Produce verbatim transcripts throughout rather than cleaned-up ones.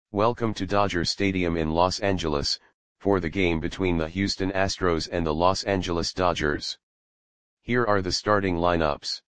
Welcome to Dodger Stadium in Los Angeles, for the game between the Houston Astros and the Los Angeles Dodgers. Here are the starting lineups.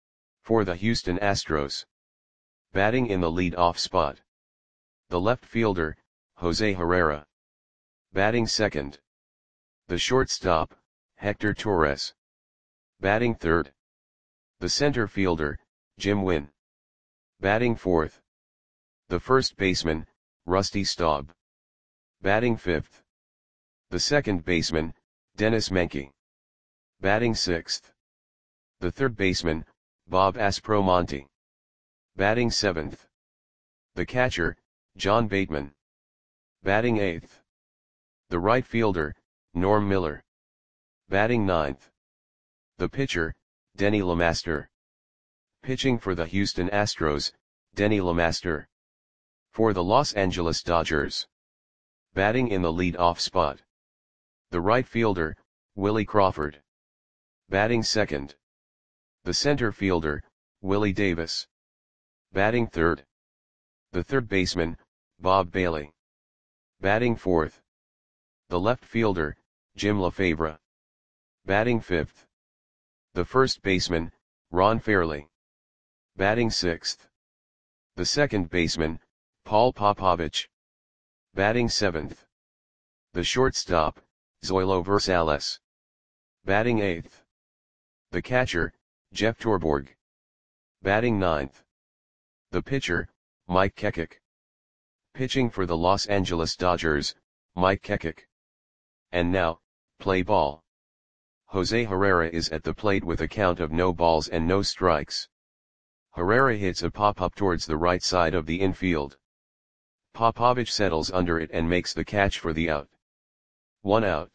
For the Houston Astros. Batting in the lead-off spot. The left fielder, Jose Herrera. Batting second. The shortstop, Hector Torres. Batting third. The center fielder, Jim Wynn. Batting fourth. The first baseman, Rusty Staub. Batting fifth. The second baseman, Dennis Menke. Batting sixth. The third baseman, Bob Aspromonte. Batting seventh. The catcher, John Bateman. Batting eighth. The right fielder, Norm Miller. Batting ninth. The pitcher, Denny LeMaster. Pitching for the Houston Astros, Denny LeMaster. For the Los Angeles Dodgers. Batting in the lead-off spot. The right fielder, Willie Crawford. Batting second. The center fielder, Willie Davis. Batting third. The third baseman, Bob Bailey. Batting fourth. The left fielder, Jim LaFavre. Batting fifth. The first baseman, Ron Fairly. Batting sixth. The second baseman, Paul Popovich. Batting seventh. The shortstop, Zoilo Versales. Batting eighth. The catcher, Jeff Torborg. Batting ninth. The pitcher, Mike Kekik. Pitching for the Los Angeles Dodgers, Mike Kekik. And now, play ball. Jose Herrera is at the plate with a count of no balls and no strikes. Herrera hits a pop-up towards the right side of the infield. Popovich settles under it and makes the catch for the out. One out.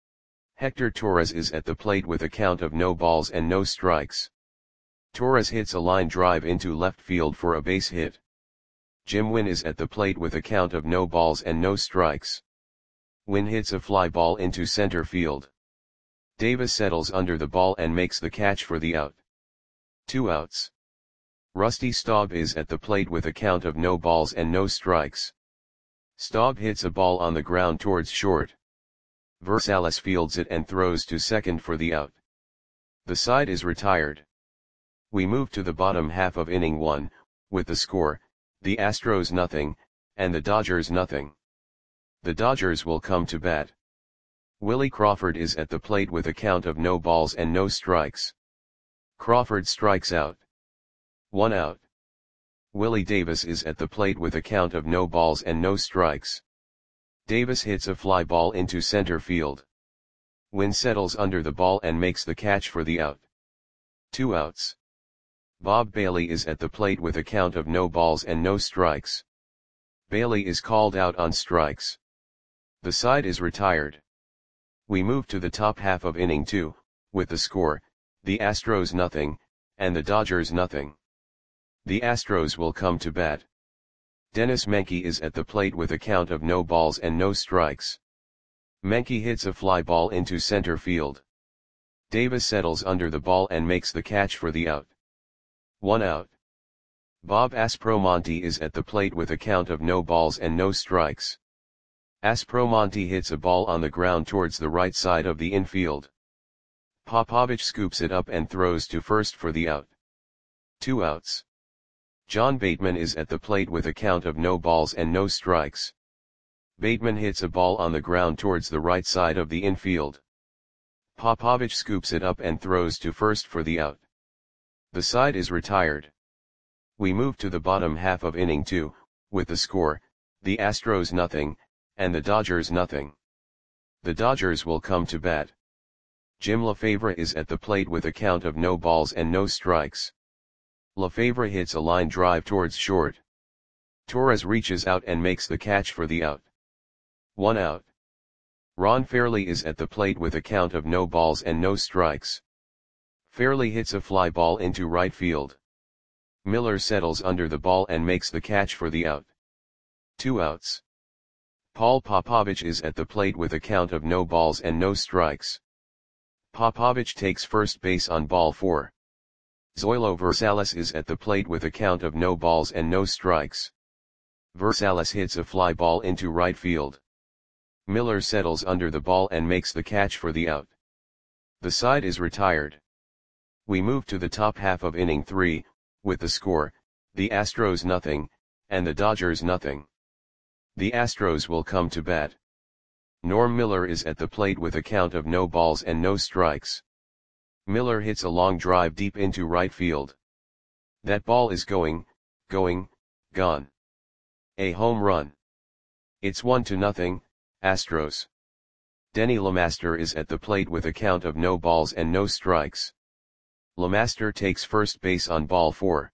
Hector Torres is at the plate with a count of no balls and no strikes. Torres hits a line drive into left field for a base hit. Jim Wynn is at the plate with a count of no balls and no strikes. Wynn hits a fly ball into center field. Davis settles under the ball and makes the catch for the out. Two outs. Rusty Staub is at the plate with a count of no balls and no strikes. Staub hits a ball on the ground towards short. Versales fields it and throws to second for the out. The side is retired. We move to the bottom half of inning one, with the score, the Astros nothing, and the Dodgers nothing. The Dodgers will come to bat. Willie Crawford is at the plate with a count of no balls and no strikes. Crawford strikes out. One out. Willie Davis is at the plate with a count of no balls and no strikes. Davis hits a fly ball into center field. Wynn settles under the ball and makes the catch for the out. Two outs. Bob Bailey is at the plate with a count of no balls and no strikes. Bailey is called out on strikes. The side is retired. We move to the top half of inning two, with the score, the Astros nothing, and the Dodgers nothing. The Astros will come to bat. Dennis Menke is at the plate with a count of no balls and no strikes. Menke hits a fly ball into center field. Davis settles under the ball and makes the catch for the out. One out. Bob Aspromonte is at the plate with a count of no balls and no strikes. Aspromonte hits a ball on the ground towards the right side of the infield. Popovich scoops it up and throws to first for the out. Two outs. John Bateman is at the plate with a count of no balls and no strikes. Bateman hits a ball on the ground towards the right side of the infield. Popovich scoops it up and throws to first for the out. The side is retired. We move to the bottom half of inning two, with the score, the Astros nothing, and the Dodgers nothing. The Dodgers will come to bat. Jim LaFavre is at the plate with a count of no balls and no strikes. LaFavre hits a line drive towards short. Torres reaches out and makes the catch for the out. One out. Ron Fairly is at the plate with a count of no balls and no strikes. Fairly hits a fly ball into right field. Miller settles under the ball and makes the catch for the out. Two outs. Paul Popovich is at the plate with a count of no balls and no strikes. Popovich takes first base on ball four. Zoilo Versales is at the plate with a count of no balls and no strikes. Versalles hits a fly ball into right field. Miller settles under the ball and makes the catch for the out. The side is retired. We move to the top half of inning three, with the score, the Astros nothing, and the Dodgers nothing. The Astros will come to bat. Norm Miller is at the plate with a count of no balls and no strikes. Miller hits a long drive deep into right field. That ball is going, going, gone. A home run. It's one to nothing, Astros. Denny LeMaster is at the plate with a count of no balls and no strikes. LeMaster takes first base on ball four.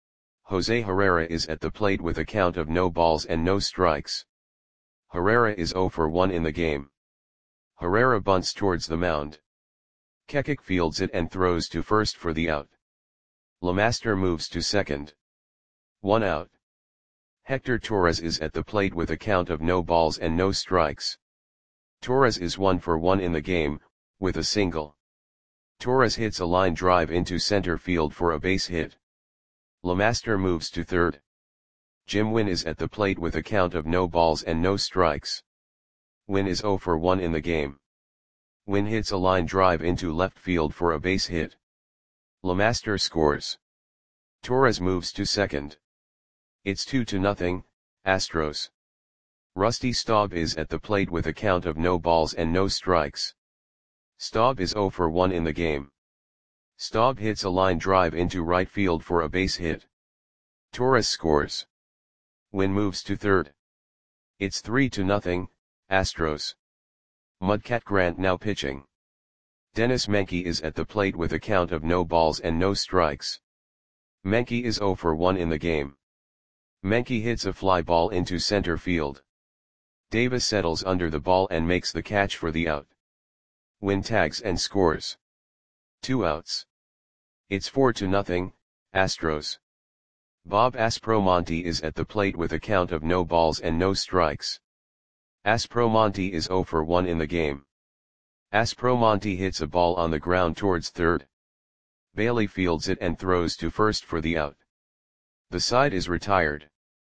Jose Herrera is at the plate with a count of no balls and no strikes. Herrera is zero for one in the game. Herrera bunts towards the mound. Kekik fields it and throws to first for the out. LeMaster moves to second. One out. Hector Torres is at the plate with a count of no balls and no strikes. Torres is one for one in the game, with a single. Torres hits a line drive into center field for a base hit. LeMaster moves to third. Jim Wynn is at the plate with a count of no balls and no strikes. Wynn is zero for one in the game. Wynn hits a line drive into left field for a base hit. LeMaster scores. Torres moves to second. It's two to nothing, Astros. Rusty Staub is at the plate with a count of no balls and no strikes. Staub is zero for one in the game. Staub hits a line drive into right field for a base hit. Torres scores. Wynn moves to third. It's three to nothing, Astros. Mudcat Grant now pitching. Dennis Menke is at the plate with a count of no balls and no strikes. Menke is zero for one in the game. Menke hits a fly ball into center field. Davis settles under the ball and makes the catch for the out. Wynn tags and scores. Two outs. It's four to nothing, Astros. Bob Aspromonte is at the plate with a count of no balls and no strikes. Aspromonte is zero for one in the game. Aspromonte hits a ball on the ground towards third. Bailey fields it and throws to first for the out. The side is retired.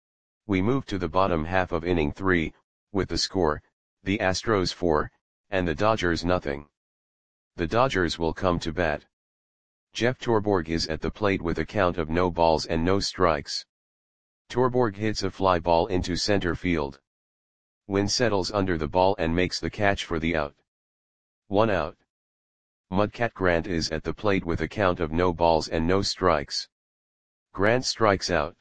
We move to the bottom half of inning three, with the score, the Astros four, and the Dodgers nothing. The Dodgers will come to bat. Jeff Torborg is at the plate with a count of no balls and no strikes. Torborg hits a fly ball into center field. Wynn settles under the ball and makes the catch for the out. One out. Mudcat Grant is at the plate with a count of no balls and no strikes. Grant strikes out.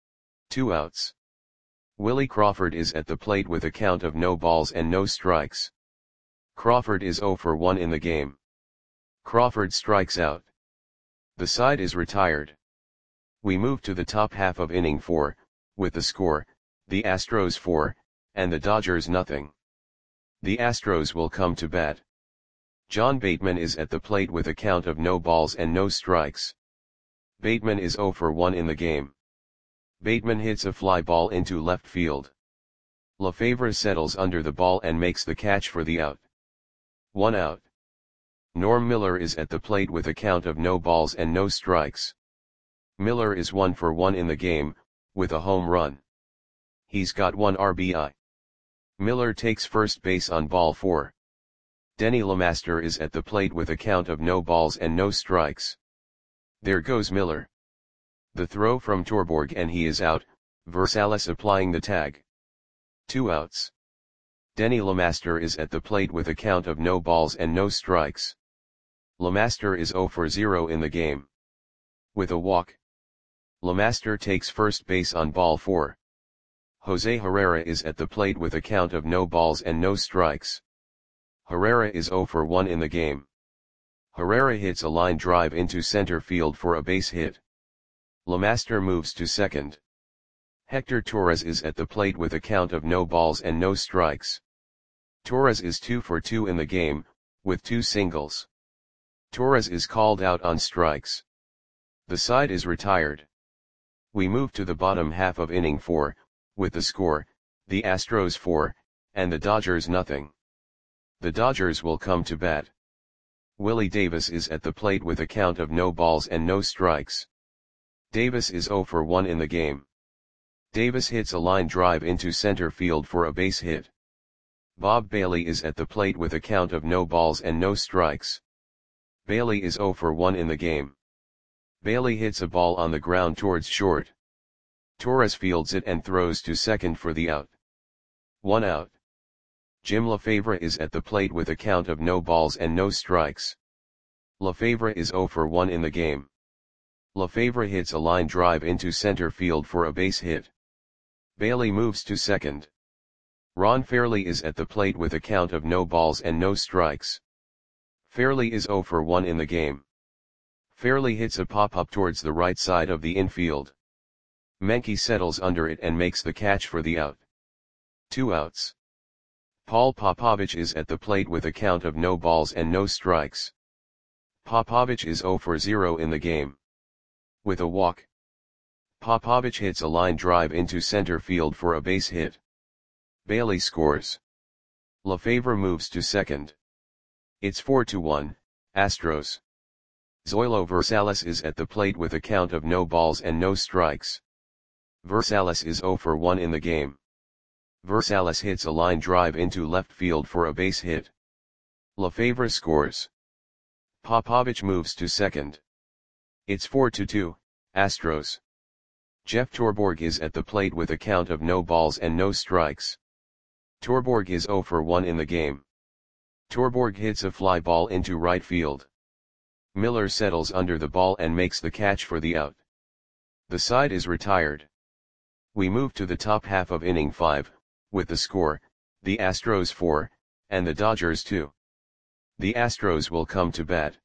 Two outs. Willie Crawford is at the plate with a count of no balls and no strikes. Crawford is zero for one in the game. Crawford strikes out. The side is retired. We move to the top half of inning four, with the score, the Astros four, and the Dodgers nothing. The Astros will come to bat. John Bateman is at the plate with a count of no balls and no strikes. Bateman is zero for one in the game. Bateman hits a fly ball into left field. Lefevre settles under the ball and makes the catch for the out. One out. Norm Miller is at the plate with a count of no balls and no strikes. Miller is one for one in the game, with a home run. He's got one R B I. Miller takes first base on ball four. Denny LeMaster is at the plate with a count of no balls and no strikes. There goes Miller. The throw from Torborg and he is out, Versalles applying the tag. Two outs. Denny LeMaster is at the plate with a count of no balls and no strikes. LeMaster is zero for zero in the game. With a walk. LeMaster takes first base on ball four. Jose Herrera is at the plate with a count of no balls and no strikes. Herrera is zero for one in the game. Herrera hits a line drive into center field for a base hit. LeMaster moves to second. Hector Torres is at the plate with a count of no balls and no strikes. Torres is two for two in the game, with two singles. Torres is called out on strikes. The side is retired. We move to the bottom half of inning four, with the score, the Astros four, and the Dodgers nothing. The Dodgers will come to bat. Willie Davis is at the plate with a count of no balls and no strikes. Davis is zero for one in the game. Davis hits a line drive into center field for a base hit. Bob Bailey is at the plate with a count of no balls and no strikes. Bailey is zero for one in the game. Bailey hits a ball on the ground towards short. Torres fields it and throws to second for the out. One out. Jim LaFavre is at the plate with a count of no balls and no strikes. LaFavre is zero for one in the game. LaFavre hits a line drive into center field for a base hit. Bailey moves to second. Ron Fairly is at the plate with a count of no balls and no strikes. Fairly is zero for one in the game. Fairly hits a pop-up towards the right side of the infield. Menke settles under it and makes the catch for the out. Two outs. Paul Popovich is at the plate with a count of no balls and no strikes. Popovich is zero for zero in the game. With a walk, Popovich hits a line drive into center field for a base hit. Bailey scores. LaFavre moves to second. It's four to one, Astros. Zoilo Versalles is at the plate with a count of no balls and no strikes. Versalles is zero for one in the game. Versalles hits a line drive into left field for a base hit. LaFavre scores. Popovich moves to second. It's four to two, Astros. Jeff Torborg is at the plate with a count of no balls and no strikes. Torborg is zero for one in the game. Torborg hits a fly ball into right field. Miller settles under the ball and makes the catch for the out. The side is retired. We move to the top half of inning five, with the score, the Astros four, and the Dodgers two. The Astros will come to bat.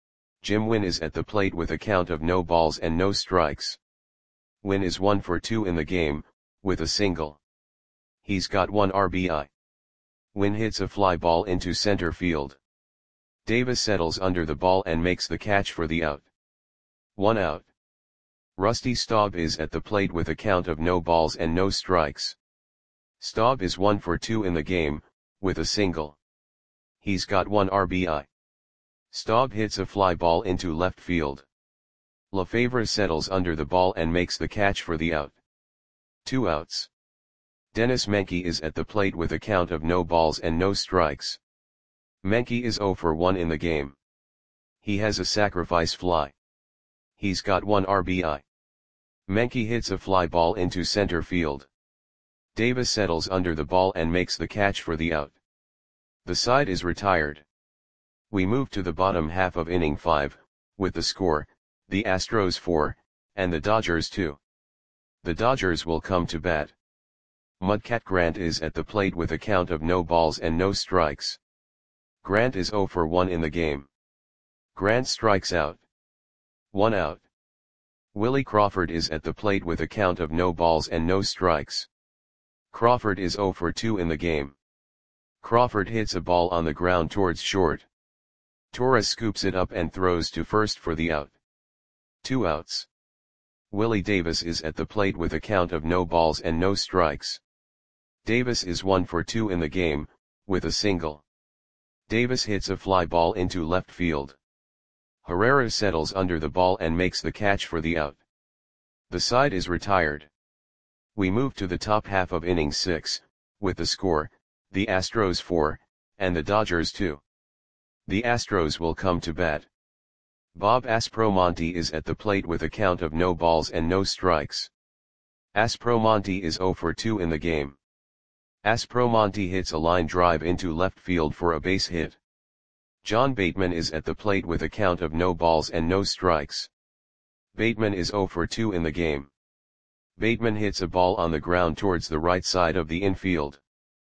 Jim Wynn is at the plate with a count of no balls and no strikes. Wynn is one for two in the game, with a single. He's got one R B I. Wynn hits a fly ball into center field. Davis settles under the ball and makes the catch for the out. One out. Rusty Staub is at the plate with a count of no balls and no strikes. Staub is one for two in the game, with a single. He's got one R B I. Staub hits a fly ball into left field. LaFavre settles under the ball and makes the catch for the out. Two outs. Dennis Menke is at the plate with a count of no balls and no strikes. Menke is zero for one in the game. He has a sacrifice fly. He's got one R B I. Menke hits a fly ball into center field. Davis settles under the ball and makes the catch for the out. The side is retired. We move to the bottom half of inning five, with the score, the Astros four, and the Dodgers two. The Dodgers will come to bat. Mudcat Grant is at the plate with a count of no balls and no strikes. Grant is zero for one in the game. Grant strikes out. One out. Willie Crawford is at the plate with a count of no balls and no strikes. Crawford is zero for two in the game. Crawford hits a ball on the ground towards short. Torres scoops it up and throws to first for the out. Two outs. Willie Davis is at the plate with a count of no balls and no strikes. Davis is one for two in the game, with a single. Davis hits a fly ball into left field. Herrera settles under the ball and makes the catch for the out. The side is retired. We move to the top half of inning six, with the score, the Astros four, and the Dodgers two. The Astros will come to bat. Bob Aspromonte is at the plate with a count of no balls and no strikes. Aspromonte is zero for two in the game. Aspromonte hits a line drive into left field for a base hit. John Bateman is at the plate with a count of no balls and no strikes. Bateman is zero for two in the game. Bateman hits a ball on the ground towards the right side of the infield.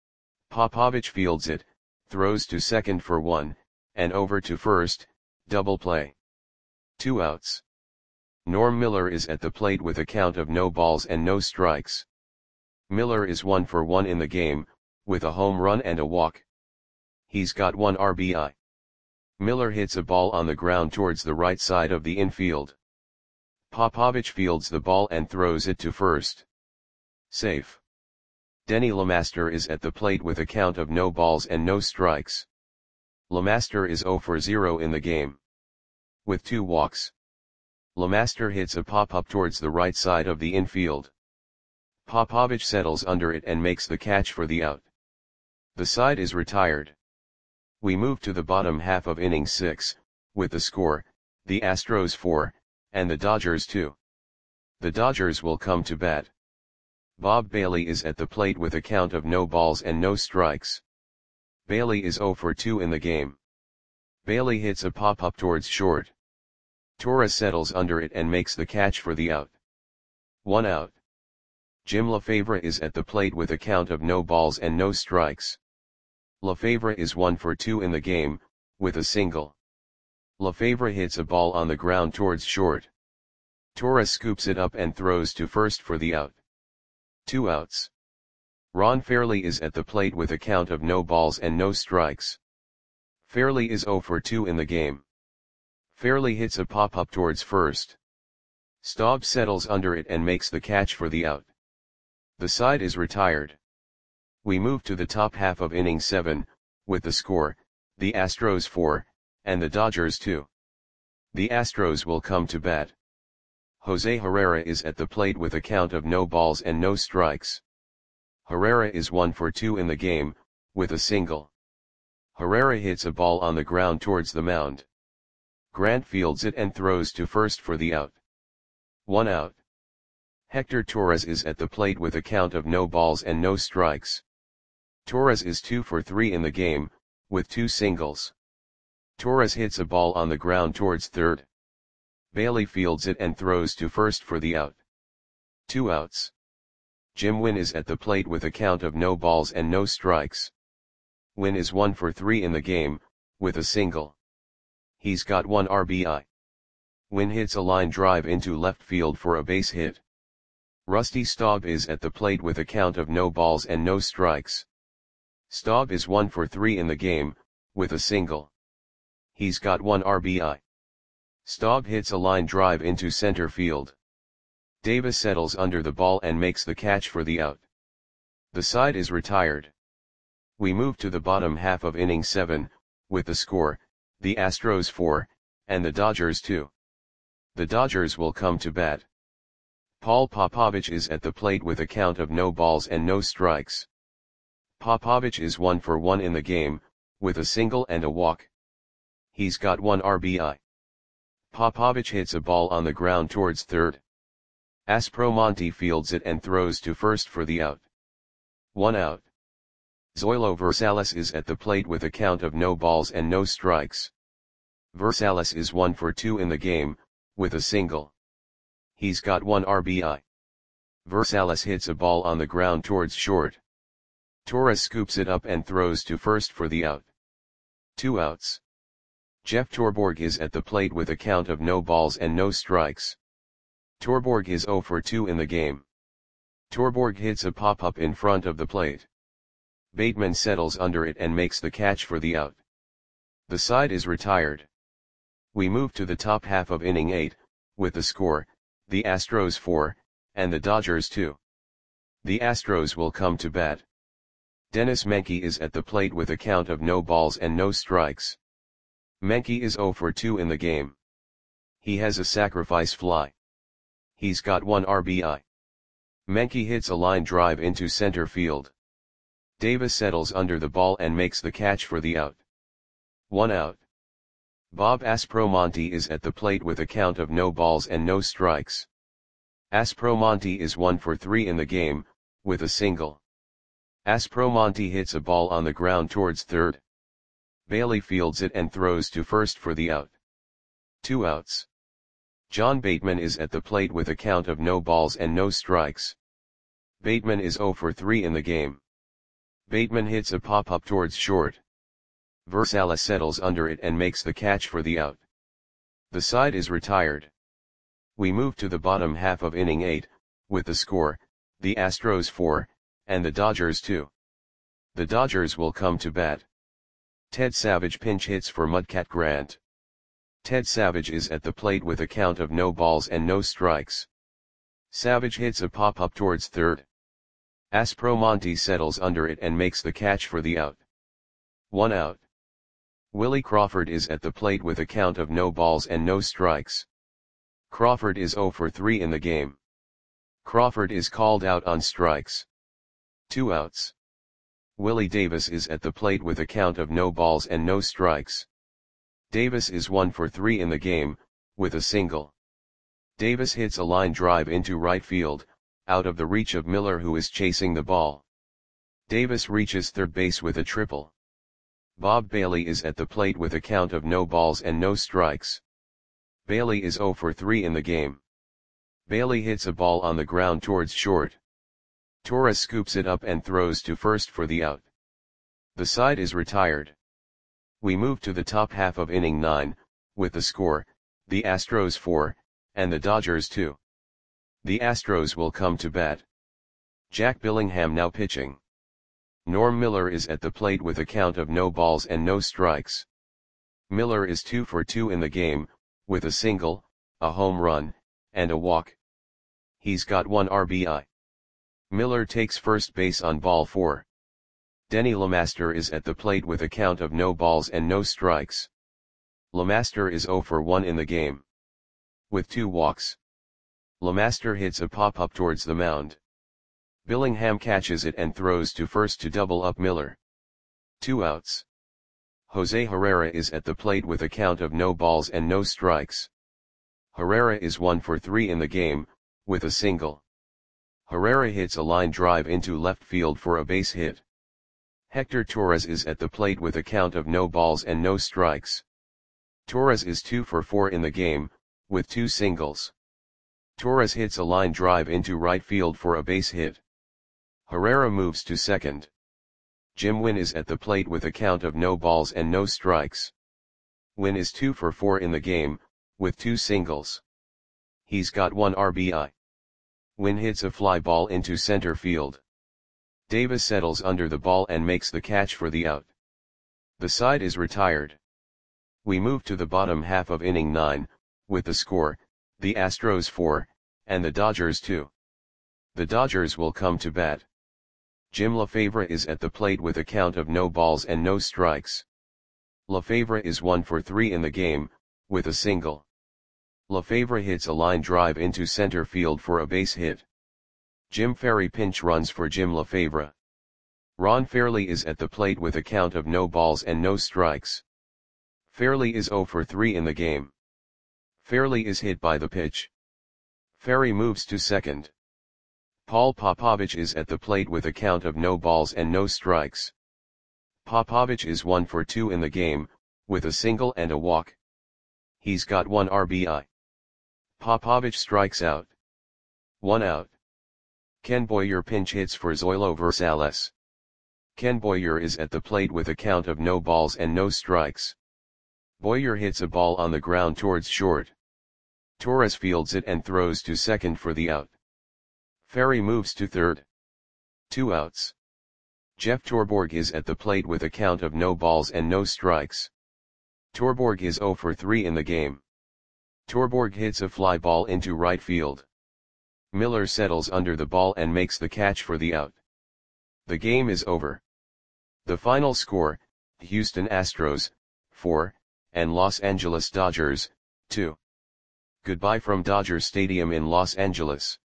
Popovich fields it, throws to second for one, and over to first, double play. Two outs. Norm Miller is at the plate with a count of no balls and no strikes. Miller is one for one in the game, with a home run and a walk. He's got one R B I. Miller hits a ball on the ground towards the right side of the infield. Popovich fields the ball and throws it to first. Safe. Denny LeMaster is at the plate with a count of no balls and no strikes. LeMaster is zero for zero in the game. With two walks. LeMaster hits a pop-up towards the right side of the infield. Popovich settles under it and makes the catch for the out. The side is retired. We move to the bottom half of inning six, with the score, the Astros four, and the Dodgers two. The Dodgers will come to bat. Bob Bailey is at the plate with a count of no balls and no strikes. Bailey is oh for two in the game. Bailey hits a pop-up towards short. Torres settles under it and makes the catch for the out. One out. Jim LaFavre is at the plate with a count of no balls and no strikes. LaFavre is one for two in the game, with a single. LaFavre hits a ball on the ground towards short. Torres scoops it up and throws to first for the out. Two outs. Ron Fairly is at the plate with a count of no balls and no strikes. Fairly is oh for two in the game. Fairly hits a pop-up towards first. Staub settles under it and makes the catch for the out. The side is retired. We move to the top half of inning seven, with the score, the Astros four, and the Dodgers two. The Astros will come to bat. Jose Herrera is at the plate with a count of no balls and no strikes. Herrera is one for two in the game, with a single. Herrera hits a ball on the ground towards the mound. Grant fields it and throws to first for the out. One out. Hector Torres is at the plate with a count of no balls and no strikes. Torres is two for three in the game, with two singles. Torres hits a ball on the ground towards third. Bailey fields it and throws to first for the out. Two outs. Jim Wynn is at the plate with a count of no balls and no strikes. Wynn is one for three in the game, with a single. He's got one R B I. Wynn hits a line drive into left field for a base hit. Rusty Staub is at the plate with a count of no balls and no strikes. Staub is one for three in the game, with a single. He's got one R B I. Staub hits a line drive into center field. Davis settles under the ball and makes the catch for the out. The side is retired. We move to the bottom half of inning seven, with the score, the Astros four, and the Dodgers two. The Dodgers will come to bat. Paul Popovich is at the plate with a count of no balls and no strikes. Popovich is one for one in the game, with a single and a walk. He's got one R B I. Popovich hits a ball on the ground towards third. Aspromonte fields it and throws to first for the out. One out. Zoilo Versalles is at the plate with a count of no balls and no strikes. Versalles is one for two in the game, with a single. He's got one R B I. Versalles hits a ball on the ground towards short. Torres scoops it up and throws to first for the out. Two outs. Jeff Torborg is at the plate with a count of no balls and no strikes. Torborg is oh for two in the game. Torborg hits a pop-up in front of the plate. Bateman settles under it and makes the catch for the out. The side is retired. We move to the top half of inning eight, with the score, the Astros four, and the Dodgers two. The Astros will come to bat. Dennis Menke is at the plate with a count of no balls and no strikes. Menke is oh for two in the game. He has a sacrifice fly. He's got one R B I. Menke hits a line drive into center field. Davis settles under the ball and makes the catch for the out. One out. Bob Aspromonte is at the plate with a count of no balls and no strikes. Aspromonte is one for three in the game, with a single. Aspromonte hits a ball on the ground towards third. Bailey fields it and throws to first for the out. Two outs. John Bateman is at the plate with a count of no balls and no strikes. Bateman is oh for three in the game. Bateman hits a pop-up towards short. Versalles settles under it and makes the catch for the out. The side is retired. We move to the bottom half of inning eight, with the score, the Astros four, and the Dodgers two. The Dodgers will come to bat. Ted Savage pinch hits for Mudcat Grant. Ted Savage is at the plate with a count of no balls and no strikes. Savage hits a pop-up towards third. Aspromonte settles under it and makes the catch for the out. One out. Willie Crawford is at the plate with a count of no balls and no strikes. Crawford is oh for three in the game. Crawford is called out on strikes. Two outs. Willie Davis is at the plate with a count of no balls and no strikes. Davis is one for three in the game, with a single. Davis hits a line drive into right field, out of the reach of Miller, who is chasing the ball. Davis reaches third base with a triple. Bob Bailey is at the plate with a count of no balls and no strikes. Bailey is zero for three in the game. Bailey hits a ball on the ground towards short. Torres scoops it up and throws to first for the out. The side is retired. We move to the top half of inning nine, with the score, the Astros four, and the Dodgers two. The Astros will come to bat. Jack Billingham now pitching. Norm Miller is at the plate with a count of no balls and no strikes. Miller is two for two in the game, with a single, a home run, and a walk. He's got one R B I. Miller takes first base on ball four. Denny LeMaster is at the plate with a count of no balls and no strikes. LeMaster is zero for one in the game, with two walks. LeMaster hits a pop-up towards the mound. Billingham catches it and throws to first to double up Miller. Two outs. Jose Herrera is at the plate with a count of no balls and no strikes. Herrera is one for three in the game, with a single. Herrera hits a line drive into left field for a base hit. Hector Torres is at the plate with a count of no balls and no strikes. Torres is two for four in the game, with two singles. Torres hits a line drive into right field for a base hit. Herrera moves to second. Jim Wynn is at the plate with a count of no balls and no strikes. Wynn is two for four in the game, with two singles. He's got one R B I. Wynn hits a fly ball into center field. Davis settles under the ball and makes the catch for the out. The side is retired. We move to the bottom half of inning nine, with the score, the Astros four, and the Dodgers two. The Dodgers will come to bat. Jim LaFavre is at the plate with a count of no balls and no strikes. LaFavre is one for three in the game, with a single. LaFavre hits a line drive into center field for a base hit. Jim Ferry pinch runs for Jim LaFavre. Ron Fairly is at the plate with a count of no balls and no strikes. Fairly is zero for three in the game. Fairly is hit by the pitch. Ferry moves to second. Paul Popovich is at the plate with a count of no balls and no strikes. Popovich is one for two in the game, with a single and a walk. He's got one R B I. Popovich strikes out. One out. Ken Boyer pinch hits for Zoilo Versales. Ken Boyer is at the plate with a count of no balls and no strikes. Boyer hits a ball on the ground towards short. Torres fields it and throws to second for the out. Ferry moves to third. Two outs. Jeff Torborg is at the plate with a count of no balls and no strikes. Torborg is zero for three in the game. Torborg hits a fly ball into right field. Miller settles under the ball and makes the catch for the out. The game is over. The final score, Houston Astros, four, and Los Angeles Dodgers, two. Goodbye from Dodger Stadium in Los Angeles.